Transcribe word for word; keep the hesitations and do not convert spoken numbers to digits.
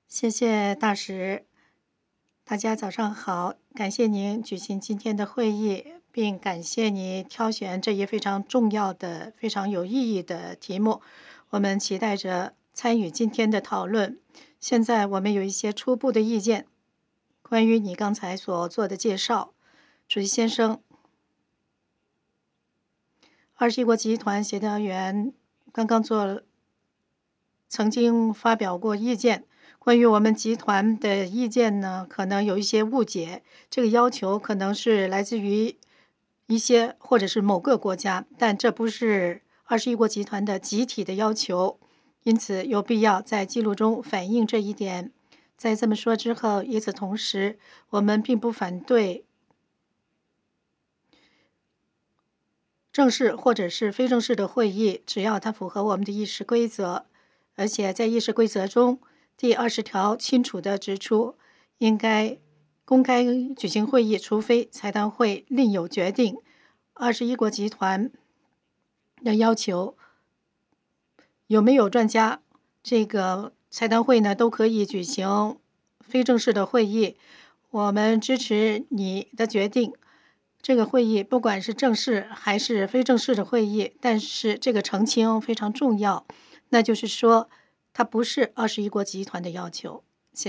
谢谢大使，大家早上好，感谢您举行今天的会议，并感谢你挑选这一非常重要的、非常有意义的题目。我们期待着参与今天的讨论。现在我们有一些初步的意见，关于你刚才所做的介绍，主席先生，二十一国集团协调员刚刚做曾经发表过意见，关于我们集团的意见呢，可能有一些误解。这个要求可能是来自于一些或者是某个国家，但这不是二十一国集团的集体的要求，因此有必要在记录中反映这一点。在这么说之后，与此同时，我们并不反对正式或者是非正式的会议，只要它符合我们的议事规则。而且在议事规则中，第二十条清楚地指出，应该公开举行会议，除非财团会另有决定。二十一国集团的要求有没有专家，这个财团会呢都可以举行非正式的会议。我们支持你的决定。这个会议不管是正式还是非正式的会议，但是这个澄清非常重要，那就是说，它不是二十一国集团的要求。